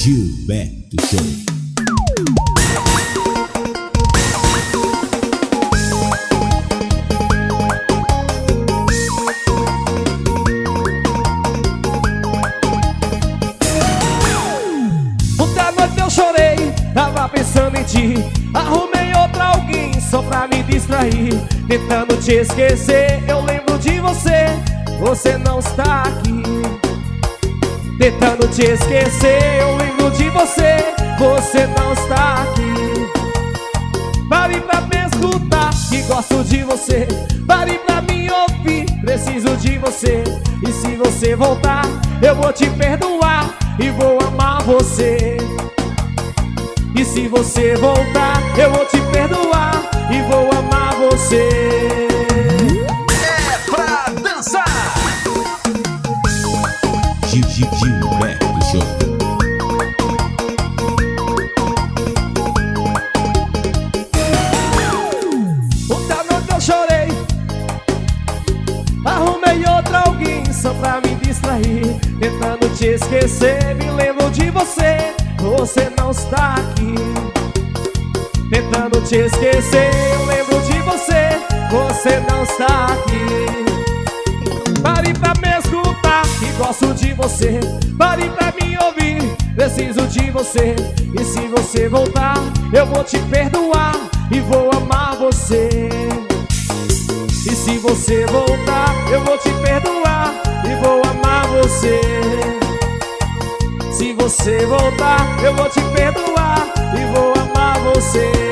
Gilberto Show. Ontem noite eu chorei, tava pensando em ti. Arrumei outra alguém só pra me distrair. Tentando te esquecer, eu lembro de você. Você não está aqui. Tentando te esquecer, eu lembro de você. Você não está aqui. Pare pra me escutar, que gosto de você. Pare pra me ouvir, preciso de você. E se você voltar, eu vou te perdoar e vou amar você. E se você voltar, eu vou te perdoar e vou amar você. É pra dançar! Gilberto Show. Ontem noite eu chorei, arrumei outra alguém só pra me distrair. Tentando te esquecer, me lembro de você. Você não está aqui. Tentando te esquecer, eu lembro de você. Você não está aqui. Pare pra me escutar, que gosto de você. Pare pra me ouvir, preciso de você. E se você voltar, eu vou te perdoar e vou amar você. E se você voltar, eu vou te perdoar e vou amar você. Se você voltar, eu vou te perdoar e vou amar você.